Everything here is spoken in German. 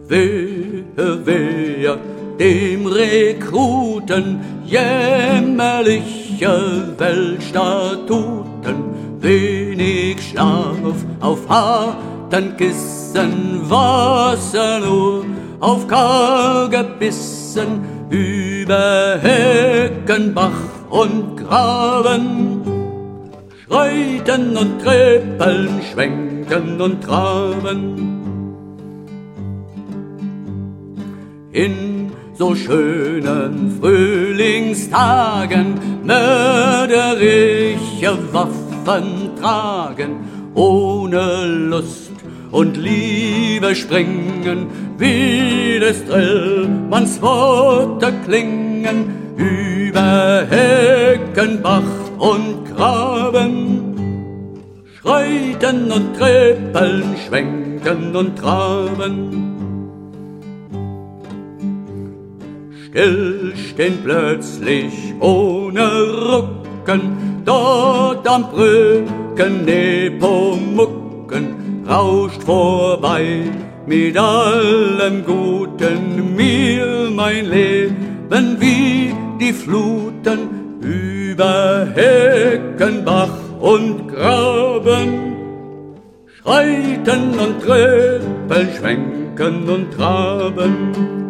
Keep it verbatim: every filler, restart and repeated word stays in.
Wehe, wehe, dem Rekruten jämmerliche Weltstatuten, wenig Schlaf auf harten Kissen, Wasser nur auf karge Bissen, über Hecken, Bach und Graben, schreiten und trippeln, schwenken und traben. In so schönen Frühlingstagen mörderische Waffen tragen, ohne Lust und Liebe springen, wie des Drillmanns Worte klingen, über Hecken, Bach und Graben, schreiten und trippeln, schwenken und traben. Still stehen plötzlich ohne Rucken, dort am Brücken Nepomucken, rauscht vorbei mit allem Guten, mir mein Leben wie die Fluten, über Hecken, Bach und Graben, schreiten und trippeln, schwenken und traben.